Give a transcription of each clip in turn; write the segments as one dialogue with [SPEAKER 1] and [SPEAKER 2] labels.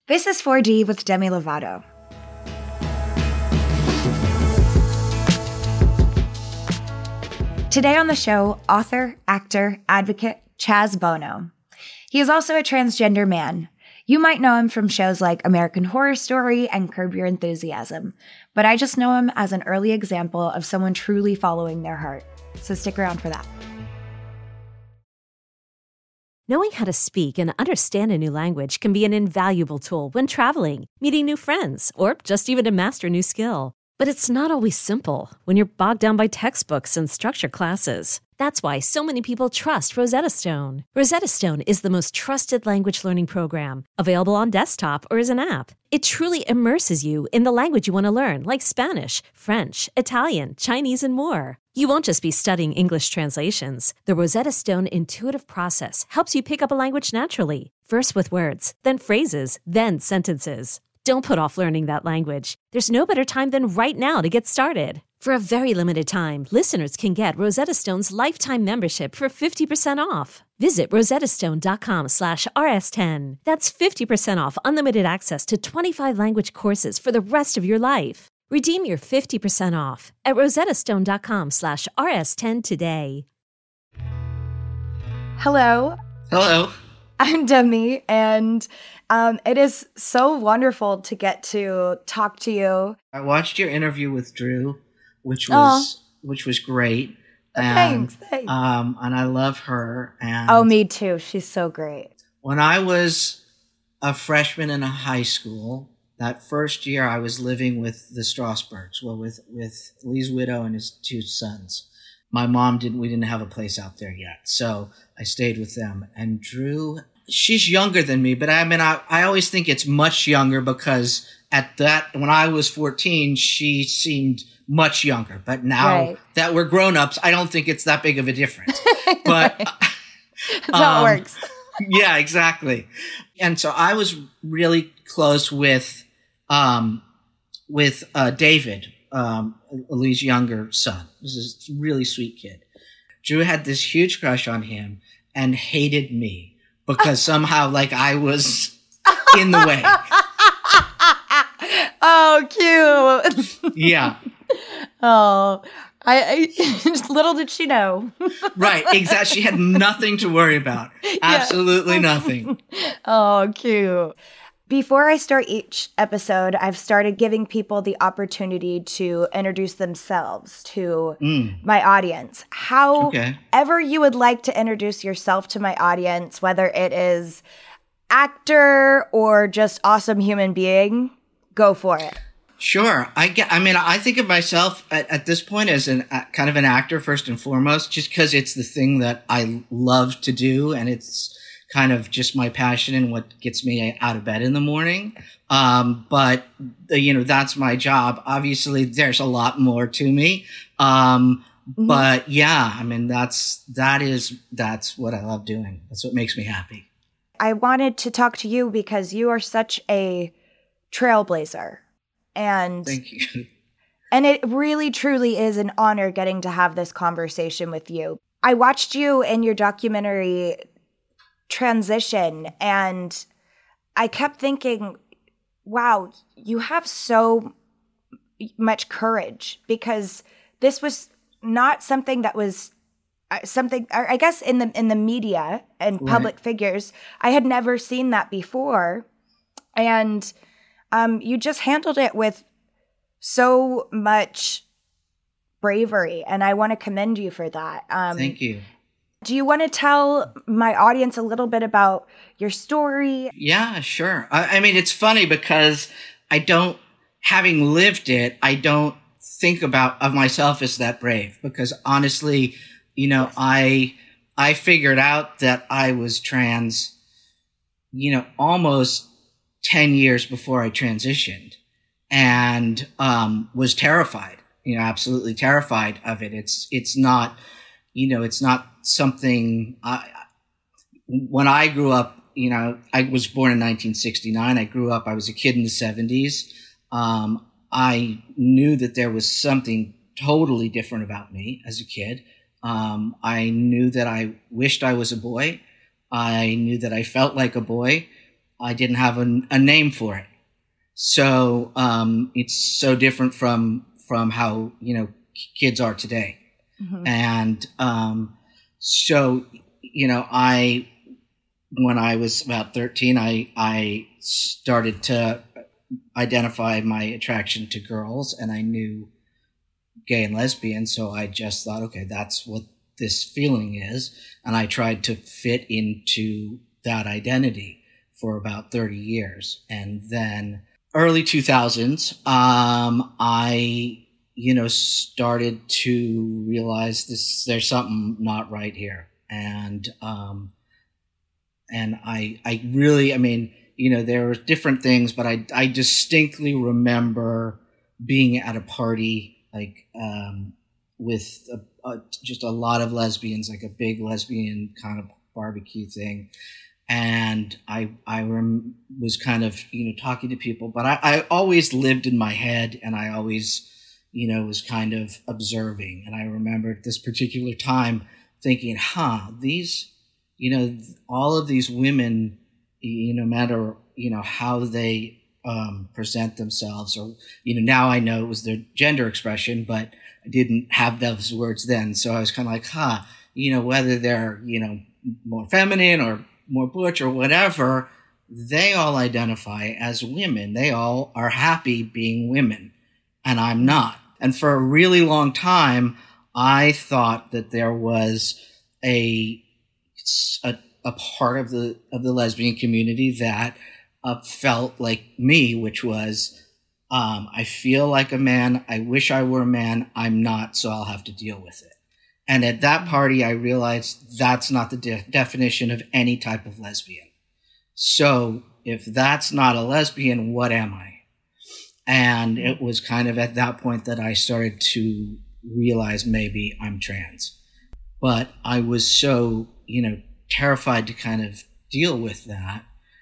[SPEAKER 1] This is 4D with Demi Lovato. Today on the show, author, actor, advocate, Chaz Bono. He is also a transgender man. You might know him from shows like American Horror Story and Curb Your Enthusiasm, but I just know him as an early example of someone truly following their heart. So stick around for that.
[SPEAKER 2] Knowing how to speak and understand a new language can be an invaluable tool when traveling, meeting new friends, or just even to master a new skill. But it's not always simple when you're bogged down by textbooks and structured classes. That's why so many people trust Rosetta Stone. Rosetta Stone is the most trusted language learning program, available on desktop or as an app. It truly immerses you in the language you want to learn, like Spanish, French, Italian, Chinese, and more. You won't just be studying English translations. The Rosetta Stone intuitive process helps you pick up a language naturally, first with words, then phrases, then sentences. Don't put off learning that language. There's no better time than right now to get started. For a very limited time, listeners can get Rosetta Stone's lifetime membership for 50% off. Visit rosettastone.com/rs10. That's 50% off unlimited access to 25 language courses for the rest of your life. Redeem your 50% off at rosettastone.com/rs10 today.
[SPEAKER 1] Hello.
[SPEAKER 3] Hello.
[SPEAKER 1] I'm Demi, and it is so wonderful to get to talk to you.
[SPEAKER 3] I watched your interview with Drew, which was great. And,
[SPEAKER 1] Thanks.
[SPEAKER 3] And I love her. And
[SPEAKER 1] Oh, me too. She's so great.
[SPEAKER 3] when I was a freshman in a high school, that first year I was living with the Strasbergs, with Lee's widow and his two sons. My mom we didn't have a place out there yet, so I stayed with them. And Drew, she's younger than me, but I always think it's much younger because when I was 14, she seemed much younger. But now that we're grown-ups, I don't think it's that big of a difference. But
[SPEAKER 1] That's how it works.
[SPEAKER 3] Yeah, exactly. And so I was really close with David, Lee's younger son. This is a really sweet kid. Drew had this huge crush on him and hated me because somehow, I was in the way.
[SPEAKER 1] Oh, cute.
[SPEAKER 3] Yeah.
[SPEAKER 1] Oh, I little did she know.
[SPEAKER 3] Right, exactly. She had nothing to worry about. Absolutely nothing.
[SPEAKER 1] Oh, cute. Before I start each episode, I've started giving people the opportunity to introduce themselves to my audience. However you would like to introduce yourself to my audience, whether it is actor or just awesome human being, go for it.
[SPEAKER 3] Sure. I think of myself at this point as kind of an actor first and foremost, just because it's the thing that I love to do, and it's kind of just my passion and what gets me out of bed in the morning. But that's my job. Obviously, there's a lot more to me. But yeah, that's what I love doing. That's what makes me happy.
[SPEAKER 1] I wanted to talk to you because you are such a trailblazer. And
[SPEAKER 3] thank you.
[SPEAKER 1] And it really, truly is an honor getting to have this conversation with you. I watched you in your documentary Transition, and I kept thinking, wow, you have so much courage, because this was not something that was something, I guess, in the media and public figures. I had never seen that before. And you just handled it with so much bravery, and I want to commend you for that.
[SPEAKER 3] Thank you.
[SPEAKER 1] Do you want to tell my audience a little bit about your story?
[SPEAKER 3] Yeah, sure. It's funny because having lived it, I don't think of myself as that brave, because honestly, I figured out that I was trans, almost 10 years before I transitioned, and was terrified, absolutely terrified of it. It's not, it's not something when I grew up, I was born in 1969. I was a kid in the 70s. I knew that there was something totally different about me as a kid. I knew that I wished I was a boy. I knew that I felt like a boy. I didn't have a name for it. So it's so different from how, kids are today. Mm-hmm. And so, when I was about 13, I started to identify my attraction to girls, and I knew gay and lesbian. So I just thought, okay, that's what this feeling is. And I tried to fit into that identity for about 30 years. And then early 2000s, I, started to realize there's something not right here. And I really, there were different things, but I distinctly remember being at a party, with just a lot of lesbians, like a big lesbian kind of barbecue thing. And I was kind of, talking to people, but I always lived in my head, and I always, was kind of observing. And I remember at this particular time thinking, these, all of these women, no matter, how they present themselves, or, now I know it was their gender expression, but I didn't have those words then. So I was kind of like, whether they're, more feminine or more butch or whatever, they all identify as women. They all are happy being women, and I'm not. And for a really long time, I thought that there was a part of the lesbian community that felt like me, which was, I feel like a man. I wish I were a man. I'm not, so I'll have to deal with it. And at that party, I realized that's not the definition of any type of lesbian. So if that's not a lesbian, what am I? And it was kind of at that point that I started to realize maybe I'm trans. But I was so, terrified to kind of deal with that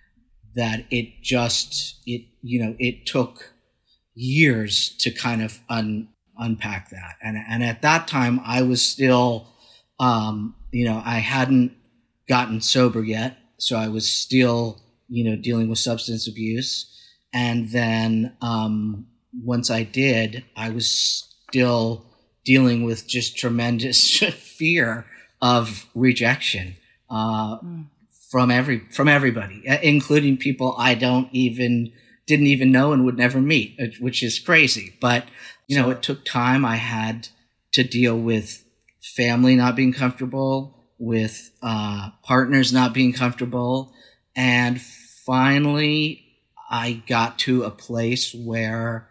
[SPEAKER 3] it took years to kind of unpack that. And at that time, I was still, I hadn't gotten sober yet. So I was still, dealing with substance abuse. And then once I did, I was still dealing with just tremendous fear of rejection from everybody, including people I didn't even know and would never meet, which is crazy. But, it took time. I had to deal with family not being comfortable, with partners not being comfortable. And finally, I got to a place where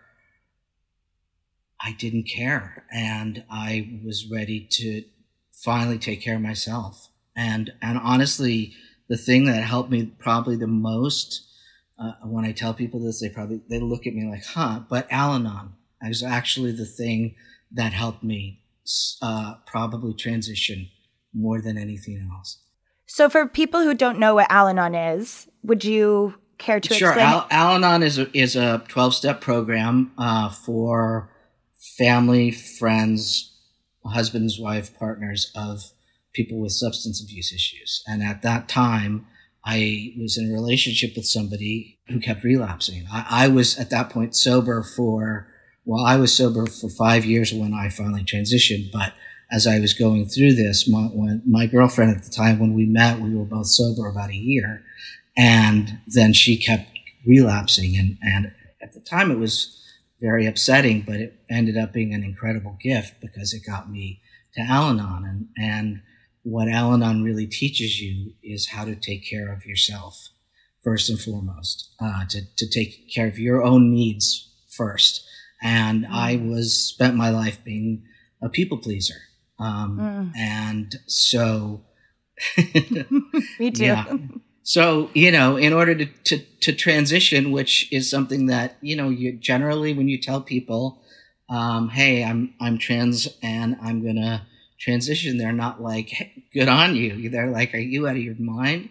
[SPEAKER 3] I didn't care, and I was ready to finally take care of myself. And honestly, the thing that helped me probably the most, when I tell people this, they look at me like, but Al-Anon is actually the thing that helped me probably transition more than anything else.
[SPEAKER 1] So for people who don't know what Al-Anon is, would you care to explain?
[SPEAKER 3] Sure. Al-Anon is a 12-step program for family, friends, husbands, wife, partners of people with substance abuse issues. And at that time, I was in a relationship with somebody who kept relapsing. I was at that point sober I was sober for 5 years when I finally transitioned. But as I was going through this, my girlfriend at the time, when we met, we were both sober about a year. And then she kept relapsing. And at the time, it was very upsetting, but it ended up being an incredible gift because it got me to Al-Anon. And what Al-Anon really teaches you is how to take care of yourself first and foremost, to take care of your own needs first. And I spent my life being a people pleaser. And so
[SPEAKER 1] me too.
[SPEAKER 3] Yeah. So, in order to transition, which is something that, you generally, when you tell people, hey, I'm trans and I'm going to transition, they're not like, hey, good on you. They're like, are you out of your mind?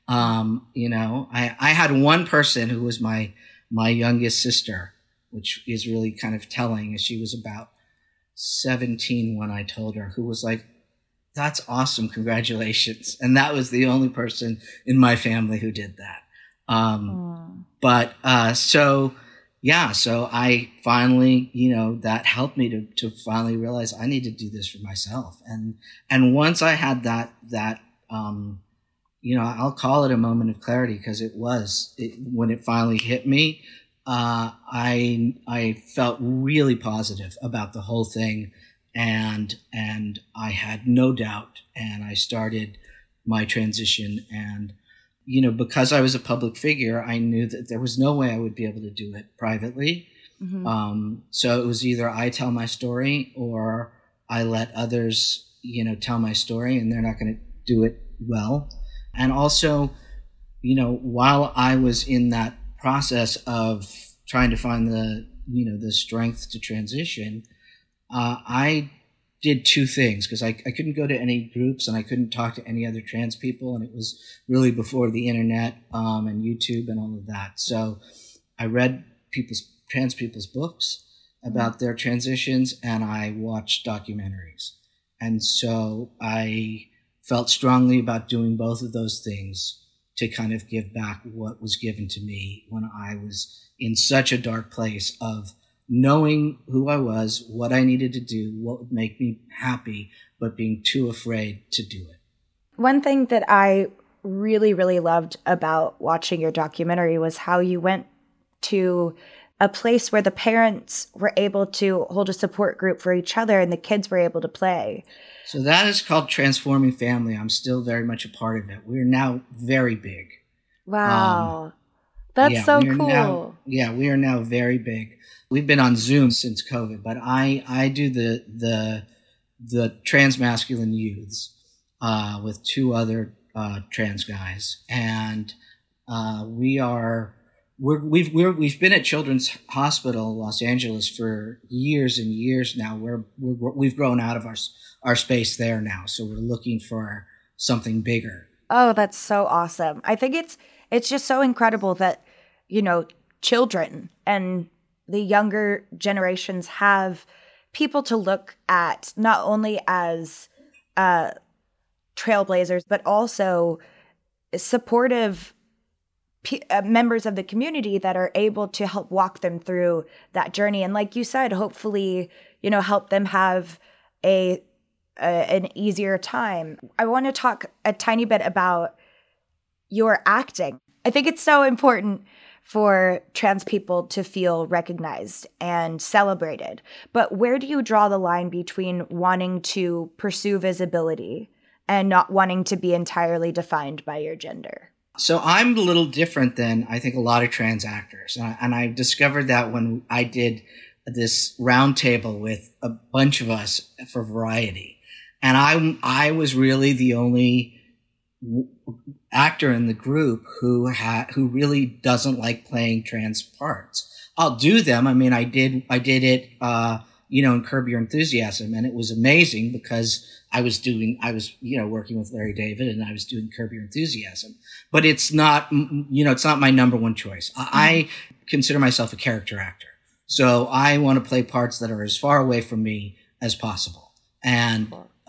[SPEAKER 3] I had one person who was my youngest sister, which is really kind of telling, as she was about 17 when I told her, who was like, that's awesome. Congratulations. And that was the only person in my family who did that. So I finally, that helped me to finally realize I need to do this for myself. And once I had that, I'll call it a moment of clarity, because when it finally hit me, I felt really positive about the whole thing, and I had no doubt, and I started my transition. And because I was a public figure, I knew that there was no way I would be able to do it privately. Mm-hmm. So it was either I tell my story or I let others, tell my story, and they're not going to do it well. And also, while I was in that process of trying to find the strength to transition, I did two things, because I couldn't go to any groups and I couldn't talk to any other trans people. And it was really before the internet and YouTube and all of that. So I read trans people's books about their transitions, and I watched documentaries. And so I felt strongly about doing both of those things to kind of give back what was given to me when I was in such a dark place of knowing who I was, what I needed to do, what would make me happy, but being too afraid to do it.
[SPEAKER 1] One thing that I really, really loved about watching your documentary was how you went to a place where the parents were able to hold a support group for each other and the kids were able to play.
[SPEAKER 3] So that is called Transforming Family. I'm still very much a part of it. We're now very big.
[SPEAKER 1] Wow. That's so cool.
[SPEAKER 3] We are now very big. We've been on Zoom since COVID, but I do the transmasculine youths with two other trans guys, and we've been at Children's Hospital Los Angeles for years and years now. We've grown out of our space there now, so we're looking for something bigger.
[SPEAKER 1] Oh, that's so awesome! I think it's just so incredible that children and the younger generations have people to look at, not only as trailblazers, but also supportive members of the community that are able to help walk them through that journey. And like you said, hopefully, help them have an easier time. I want to talk a tiny bit about your acting. I think it's so important for trans people to feel recognized and celebrated. But where do you draw the line between wanting to pursue visibility and not wanting to be entirely defined by your gender?
[SPEAKER 3] So I'm a little different than I think a lot of trans actors. And I discovered that when I did this roundtable with a bunch of us for Variety. And I was really the only actor in the group who really doesn't like playing trans parts. I'll do them. I mean, I did it, in Curb Your Enthusiasm, and it was amazing because I was working with Larry David, and I was doing Curb Your Enthusiasm. But it's not my number one choice. I consider myself a character actor, so I want to play parts that are as far away from me as possible. And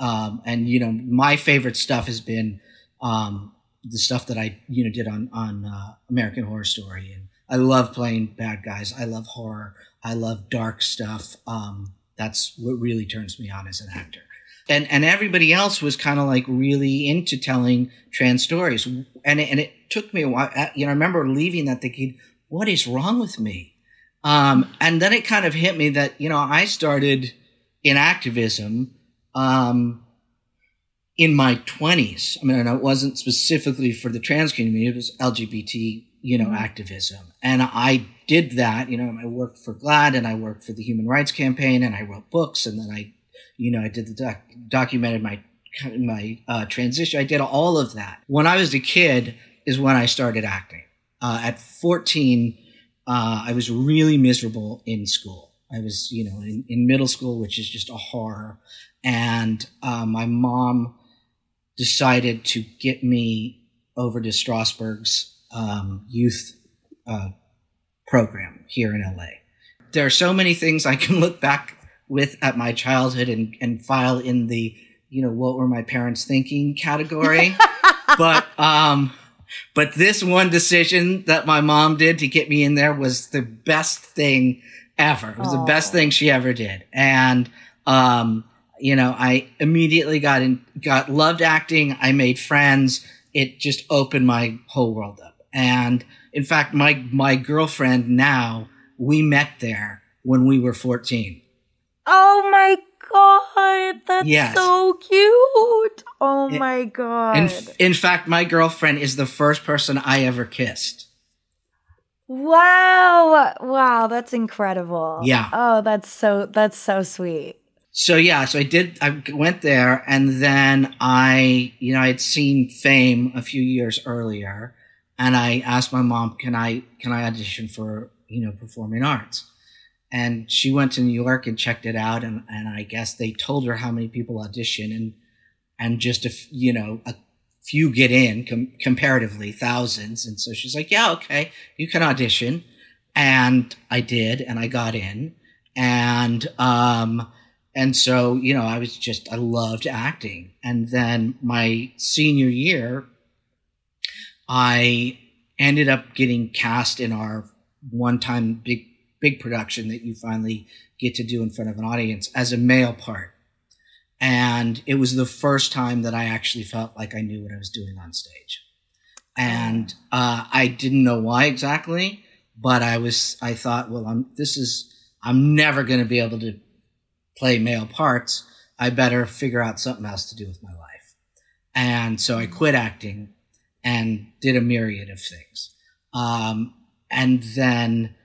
[SPEAKER 3] my favorite stuff has been the stuff that I did on American Horror Story, and I love playing bad guys. I love horror. I love dark stuff. That's what really turns me on as an actor. And everybody else was kind of like really into telling trans stories, and it took me a while. I remember leaving that thinking, what is wrong with me? And then it kind of hit me that I started in activism. In my 20s. I mean, and it wasn't specifically for the trans community, it was LGBT, activism. And I did that, I worked for GLAAD, and I worked for the Human Rights Campaign, and I wrote books, and then I did documented my transition. I did all of that. When I was a kid is when I started acting. At 14, I was really miserable in school. I was, in middle school, which is just a horror. And my mom decided to get me over to Strasberg's youth program here in LA. There are so many things I can look back with at my childhood and file in the, what were my parents thinking category. But But this one decision that my mom did to get me in there was the best thing ever. It was the best thing she ever did. And, I immediately loved acting. I made friends. It just opened my whole world up. And in fact, my girlfriend now, we met there when we were 14.
[SPEAKER 1] Oh my God, that's so cute. Oh my God.
[SPEAKER 3] In fact, my girlfriend is the first person I ever kissed.
[SPEAKER 1] Wow, that's incredible.
[SPEAKER 3] Yeah.
[SPEAKER 1] Oh, that's so sweet.
[SPEAKER 3] So I went there, and then I'd seen Fame a few years earlier, and I asked my mom, can I audition for, performing arts? And she went to New York and checked it out, and I guess they told her how many people audition, and just a few get in, comparatively thousands. And so she's like, yeah, okay, you can audition. And I did, and I got in. And so, I loved acting. And then my senior year, I ended up getting cast in our one-time big production that you finally get to do in front of an audience as a male part. And it was the first time that I actually felt like I knew what I was doing on stage. And I didn't know why exactly, but I thought, well, I'm never going to be able to play male parts. I better figure out something else to do with my life. And so I quit acting and did a myriad of things. And then,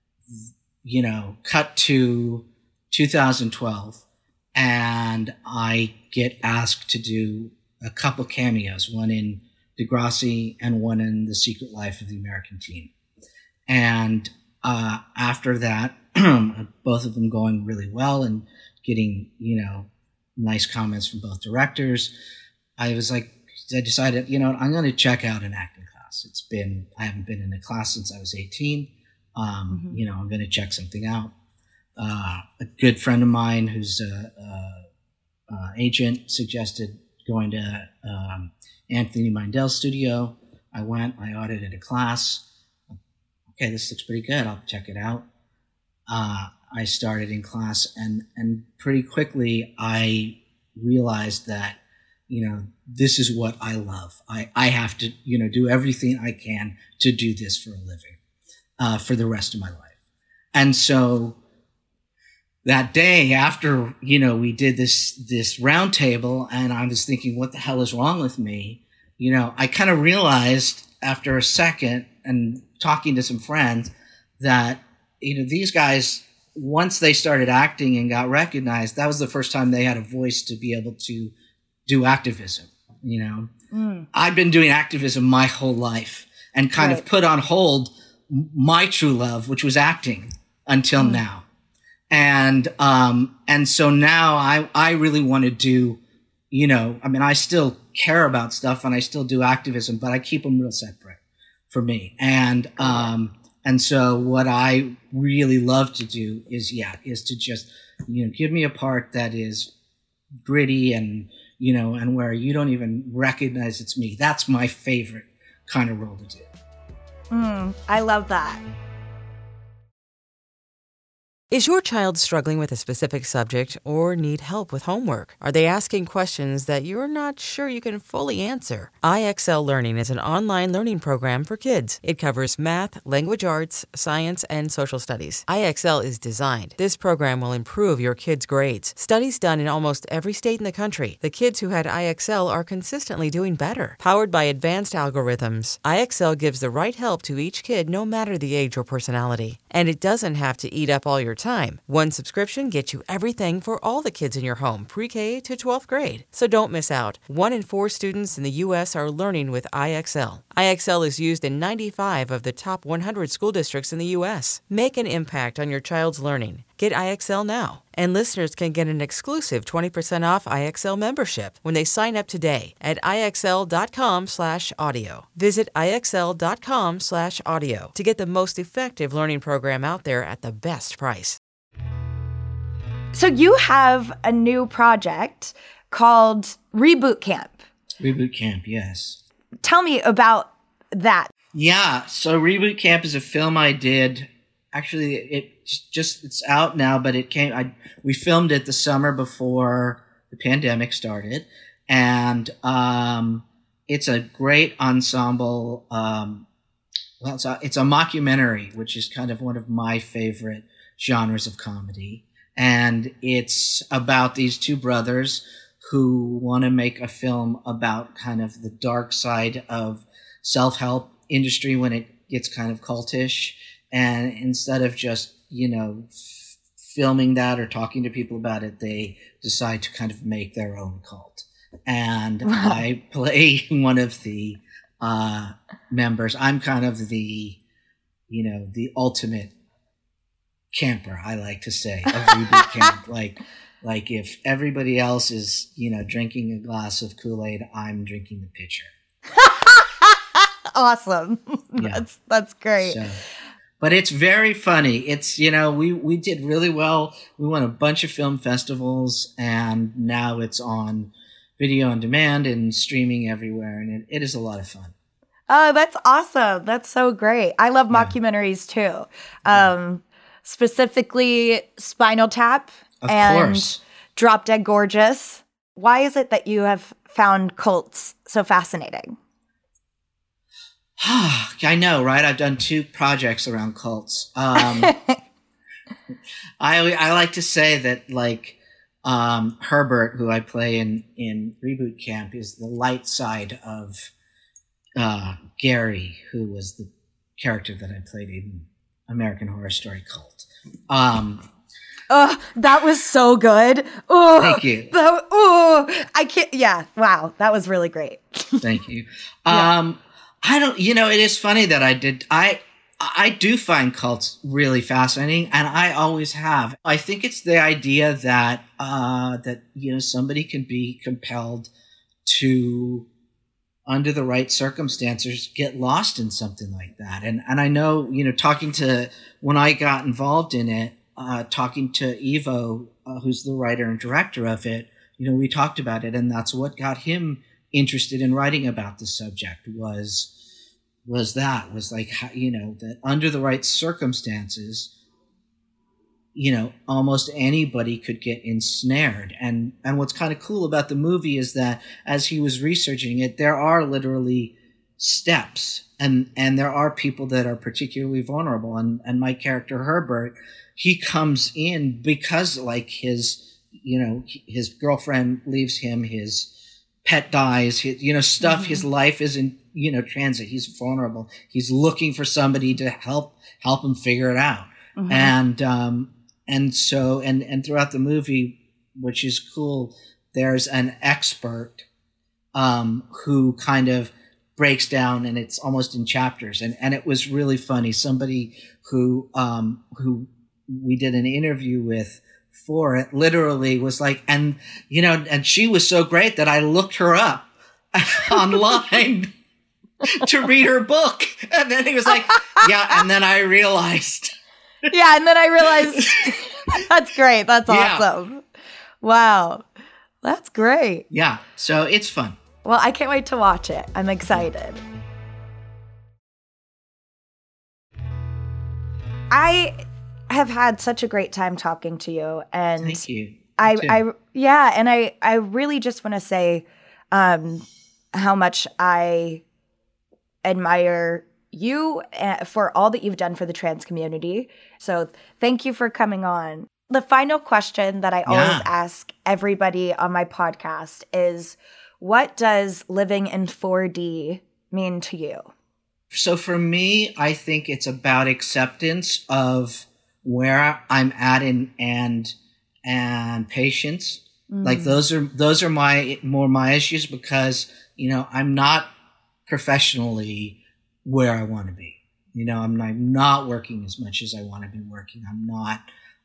[SPEAKER 3] cut to 2012, and I get asked to do a couple cameos, one in Degrassi and one in The Secret Life of the American Teen. And after that, both of them going really well and getting, nice comments from both directors, I decided, I'm going to check out an acting class. I haven't been in a class since I was 18. I'm going to check something out. A good friend of mine who's a agent suggested going to Anthony Mindel's studio. I went, I audited a class. Okay, this looks pretty good. I'll check it out. I started in class, and pretty quickly I realized that, this is what I love. I have to, do everything I can to do this for a living, for the rest of my life. And so that day after, we did this round table, and I was thinking, what the hell is wrong with me? I kind of realized after a second and talking to some friends that, these guys, once they started acting and got recognized, that was the first time they had a voice to be able to do activism. I've been doing activism my whole life and kind of put on hold my true love, which was acting, until now. And so now I really want to do, I still care about stuff and I still do activism, but I keep them real separate for me. And so what I really love to do is to just, give me a part that is gritty and, and where you don't even recognize it's me. That's my favorite kind of role to do.
[SPEAKER 1] I love that.
[SPEAKER 4] Is your child struggling with a specific subject or need help with homework? Are they asking questions that you're not sure you can fully answer? IXL Learning is an online learning program for kids. It covers math, language arts, science, and social studies. IXL is designed. This program will improve your kids' grades. Studies done in almost every state in the country. The kids who had IXL are consistently doing better. Powered by advanced algorithms, IXL gives the right help to each kid no matter the age or personality. And it doesn't have to eat up all your time. One subscription gets you everything for all the kids in your home, pre-K to 12th grade. So don't miss out. 1 in 4 students in the U.S. are learning with IXL. IXL is used in 95 of the top 100 school districts in the U.S. Make an impact on your child's learning. Get IXL now. And listeners can get an exclusive 20% off IXL membership when they sign up today at IXL.com/audio. Visit IXL.com/audio to get the most effective learning program out there at the best price.
[SPEAKER 1] So you have a new project called Reboot Camp.
[SPEAKER 3] Reboot Camp, yes.
[SPEAKER 1] Tell me about that.
[SPEAKER 3] Yeah. So Reboot Camp is a film I did. Actually, it's out now, but we filmed it the summer before the pandemic started, and it's a great ensemble. It's a mockumentary, which is kind of one of my favorite genres of comedy, and it's about these two brothers who want to make a film about kind of the dark side of self-help industry when it gets kind of cultish. And instead of just, filming that or talking to people about it, they decide to kind of make their own cult. And I play one of the members. I'm kind of the ultimate camper, I like to say, of Reboot Camp. Like if everybody else is, drinking a glass of Kool-Aid, I'm drinking the pitcher.
[SPEAKER 1] Awesome.
[SPEAKER 3] Yeah.
[SPEAKER 1] That's great.
[SPEAKER 3] So, but it's very funny. It's, we did really well. We won a bunch of film festivals, and now it's on video on demand and streaming everywhere. And it is a lot of fun.
[SPEAKER 1] Oh, that's awesome. That's so great. I love mockumentaries too. Specifically Spinal Tap and Drop Dead Gorgeous. Why is it that you have found cults so fascinating?
[SPEAKER 3] I know, right? I've done 2 projects around cults. I like to say that, Herbert, who I play in Reboot Camp, is the light side of Gary, who was the character that I played in American Horror Story Cult.
[SPEAKER 1] That was so good. Oh,
[SPEAKER 3] thank you.
[SPEAKER 1] I can't. Yeah, wow, that was really great.
[SPEAKER 3] Thank you. I don't, it is funny that I do find cults really fascinating, and I always have. I think it's the idea that, somebody can be compelled to, under the right circumstances, get lost in something like that. And I know, when I got involved in it, talking to Ivo, who's the writer and director of it, we talked about it, and that's what got him interested in writing about the subject was that under the right circumstances, almost anybody could get ensnared. And what's kind of cool about the movie is that as he was researching it, there are literally steps, and there are people that are particularly vulnerable. And my character Herbert, he comes in because his girlfriend leaves him, his pet dies, stuff, his life is in, transit. He's vulnerable. He's looking for somebody to help him figure it out. Mm-hmm. And throughout the movie, which is cool, there's an expert, who kind of breaks down, and it's almost in chapters. And it was really funny. Somebody who we did an interview with for it literally was like, and she was so great that I looked her up online to read her book. And then he was like, yeah. And then I realized.
[SPEAKER 1] Yeah. And then I realized that's great. That's awesome. Yeah. Wow. That's great.
[SPEAKER 3] Yeah. So it's fun.
[SPEAKER 1] Well, I can't wait to watch it. I'm excited. I have had such a great time talking to you, and
[SPEAKER 3] thank you.
[SPEAKER 1] I really just want to say how much I admire you for all that you've done for the trans community. So thank you for coming on. The final question that I always ask everybody on my podcast is, what does living in 4D mean to you?
[SPEAKER 3] So for me, I think it's about acceptance of where I'm at and patience. Like those are my issues, because I'm not professionally where I want to be. I'm not working as much as I want to be working. I'm not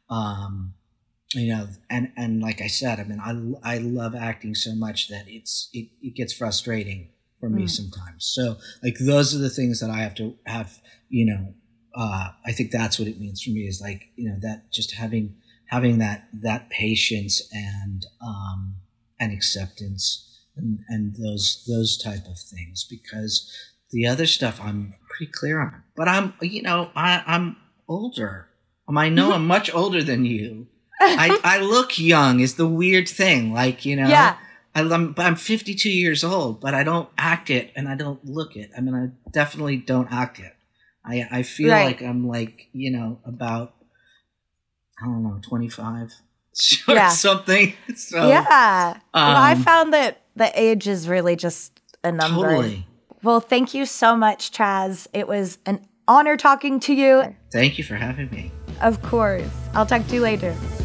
[SPEAKER 3] and like I said, I love acting so much that it gets frustrating for me sometimes. So those are the things that I have to have, I think that's what it means for me, is that just having that patience and acceptance and those type of things, because The other stuff I'm pretty clear on. But I'm older. I know I'm much older than you. I look young is the weird thing. Like,
[SPEAKER 1] Yeah.
[SPEAKER 3] I'm 52 years old, but I don't act it and I don't look it. I mean, I definitely don't act it. I feel like I'm like, about, I don't know, 25 or something. So,
[SPEAKER 1] yeah. Well, I found that the age is really just a number.
[SPEAKER 3] Totally.
[SPEAKER 1] Well, thank you so much, Chaz. It was an honor talking to you.
[SPEAKER 3] Thank you for having me.
[SPEAKER 1] Of course. I'll talk to you later.